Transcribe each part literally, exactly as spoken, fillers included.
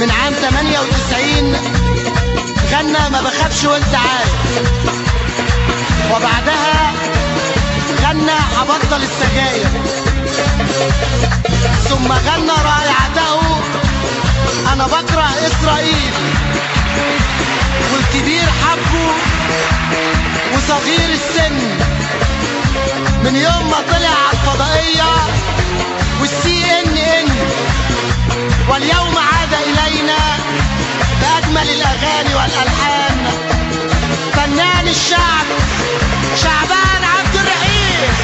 من عام تمانية وتسعين غنى ما بخافش وانت عارف، وبعدها غنى هبطل السجاير، ثم غنى رائعته انا بكره اسرائيل، والكبير حبه وصغير السن من يوم ما طلع على الفضائية والسي ان ان، واليوم عاد الينا باجمل الاغاني والالحان فنان الشعب شعبان عبد الرحيم.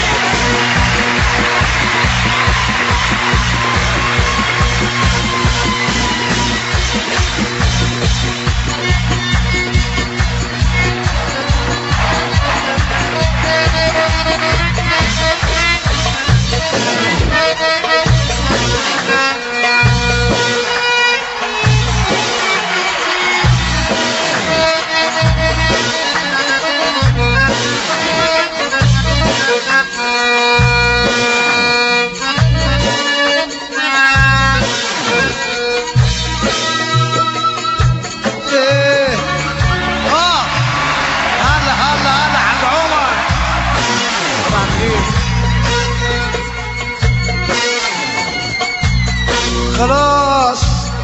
خلاص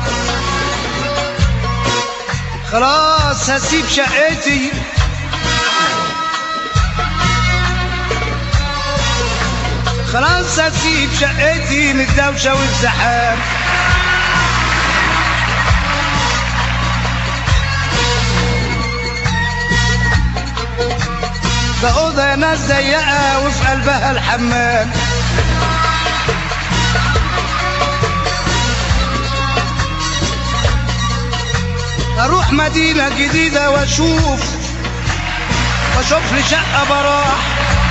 خلاص هسيب شقتي، خلاص هسيب شقتي من الدوشة والزحام، ده أوضة ناس ضيقة وفي قلبها الحمام، اروح مدينة جديدة واشوف واشوف لي شقة براح،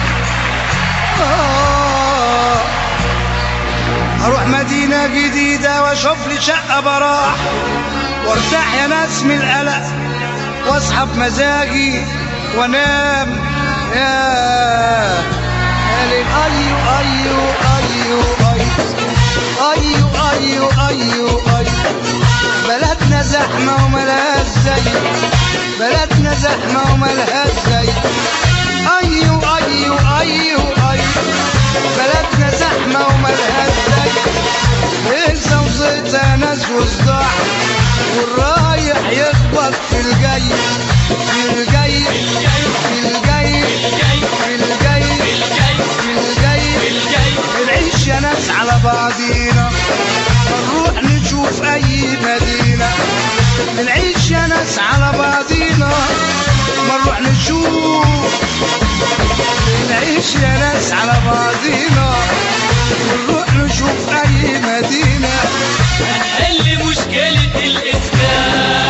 آه اروح مدينة جديدة واشوف لي شقة براح، وارتاح يا ناس من القلق واصحى بمزاجي وانام يا ليل. ايو ايو ايو ايو ايو ايو ايو بلدنا زحمة وملهاش زي، بلدنا زحمة وملهاش زي، أيو أيو أيو أيو بلدنا زحمة وملهاش زي، هيصة وزيتها ناس وصداع والرايح يخبط في الجاي في الجاي في الجاي في الجاي في الجاي بنعيش يا ناس على بعضينا، نروح نشوف أي مدينة، بنعيش يا ناس على بعضينا ما نروح نشوف، بنعيش يا ناس على بعضينا نروح نشوف أي مدينة. هنحل مشكلة الإسكان،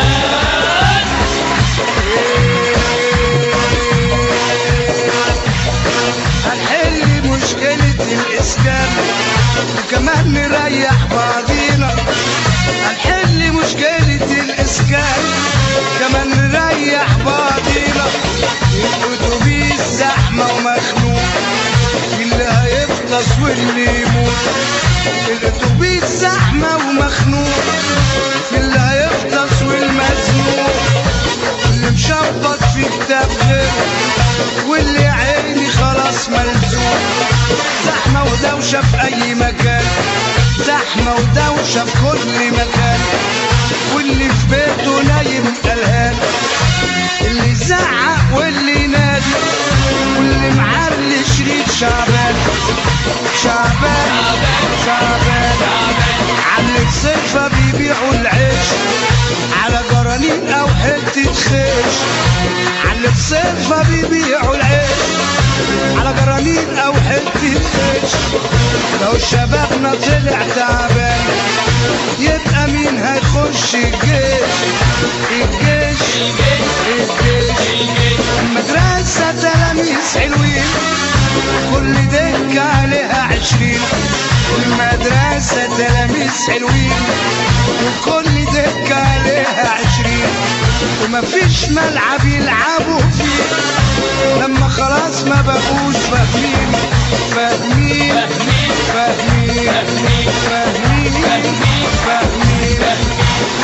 هنحل مشكلة الإسكان وكمان نريح بعضينا، هنحل مشكلة الإسكان كمان نريح بعضينا، الأتوبيس زحمة ومخنوق اللي هيفطس واللي يموت، الأتوبيس زحمة ومخنوق اللي هيفطس والمزنوق، اللي مشبط في كتاب غيره واللي عيني خلاص ملزوق، زحمة ودوشة في أي مكان، زحمة ودوشة في كل مكان، واللي في بيته نايم قلقان، اللي يزعق واللي ينادي واللي معلي شريط شعبان شعبان شعبان، على الصيفة بيبيعوا العيش على جرانين أو حتة خيش، على الصيفة بيبيعوا العيش على جرانين أو حتة خيش، لو شبابنا طلع تعبان يبقى مين هيخش الجيش الجيش الجيش، المدرسة تلاميذ حلوين كل دكة عليها عشرين، المدرسة تلاميذ حلوين وكل دكة عليها عشرين، ومفيش ملعب يلعبوا فيه لما خلاص ما بقوش فاهمين فاهمين فاهمين فاهمين فاهمين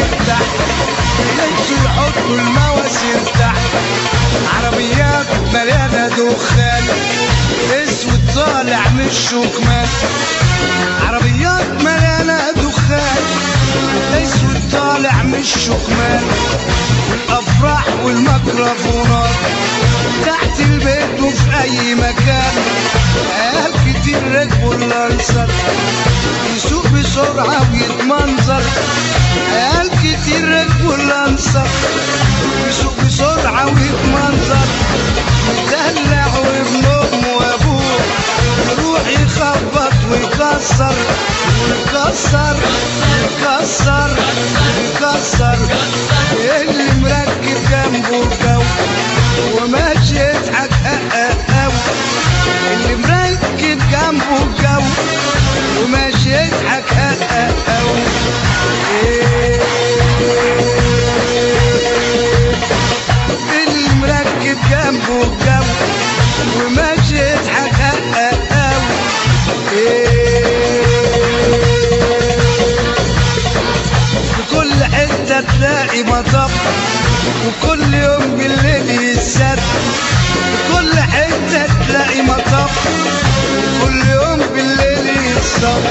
المراكب تحت ينسوا يحطوا المواسير تحت. عربيات مليانة دخان اسود طالع من الشكمان. عربيات مليانة دخان اسود طالع من الشكمان. والافراح والميكروفونات تحت البيت وفي اي مكان. عيال كتير ركبوا اللانسر يسوق بسرعة ويتمنظر. عيال كتير ركبوا اللانسر يسوق بسرعة ويتمنظر. يدلع وابن امه وابوه يروح يخبط ويكسر ويكسر يكسر يكسر. اللي مركب جنبه الجو وماشي يضحك أو اللي مركب جنبه الجو وماشي يضحك أو اللي مركب جنبه الجو وماشي يضحك أو في كل حتة تلاقي مطب وكل يوم بالليل يسد. في كل حتة تلاقي مطب وكل يوم بالليل يسد.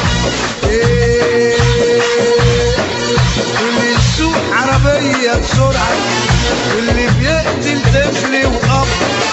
واللي يسوق عربية بسرعة واللي بيقتل طفل وأب.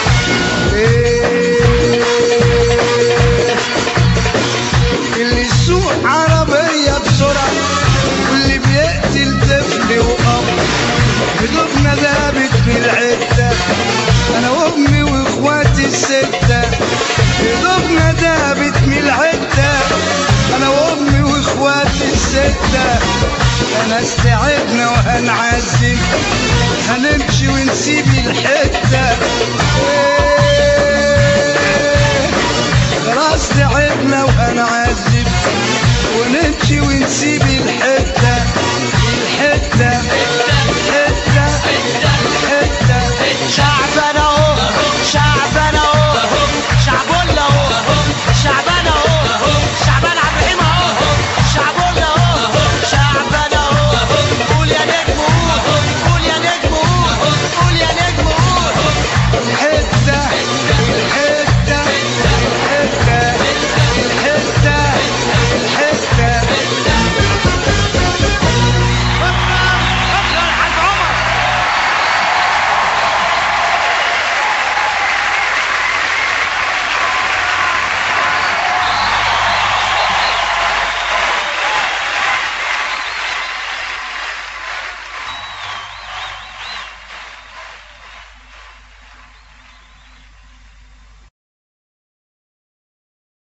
اللي يسوق عربية بسرعة واللي بيقتل طفل وأب. هدومنا ذابت من العدة أنا وأمي وإخواتي الستة. هدومنا ذابت من العدة أنا وأمي وإخواتي الستة. أنا استعدنا وهنعزم هنمشي ونسيب الحتة. خلاص تعبنا وهنعزم ونمشي ونسيب الحتة الحتة.